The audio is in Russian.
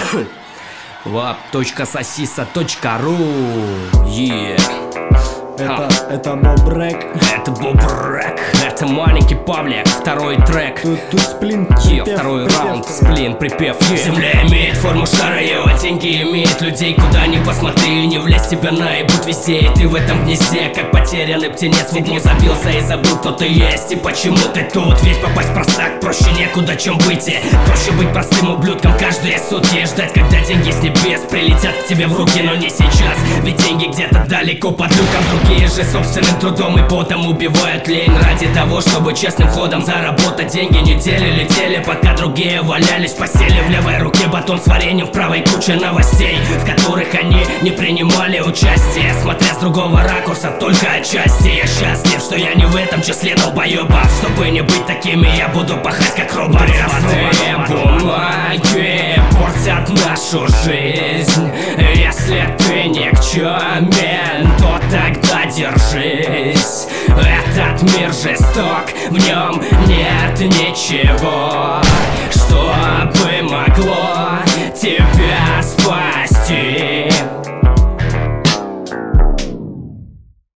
Wap.sosisa.ru. Yeah. Это Боб Рэк. Это Боб Рэк. Это маленький Павлик. Второй трек. Тут сплин, второй раунд. Сплин, припев. Земля имеет форму шара, а деньги имеют людей. Куда ни посмотри, не влезь, тебя наебут везде. И ты в этом гнезде, как потерянный птенец. Ведь не забился и забыл, кто ты есть и почему ты тут. Ведь попасть в просак проще некуда, чем выйти. Проще быть простым ублюдком каждые сутки. Ждать, когда деньги с небес прилетят к тебе в руки, но не сейчас. Ведь деньги где-то далеко под люком. Другие же собственным трудом и потом убивают лень ради того, чтобы честным ходом заработать деньги. Недели летели, пока другие валялись в постели. В левой руке батон с вареньем, в правой куча новостей, в которых они не принимали участие. Смотря с другого ракурса, только отчасти. Я счастлив, что я не в этом числе долбоебов. Чтобы не быть такими, я буду пахать как робот. Грязные бумаги портят нашу жизнь. Если ты никчемен, то тогда держись. Этот мир жесток, в нем нет ничего, что бы могло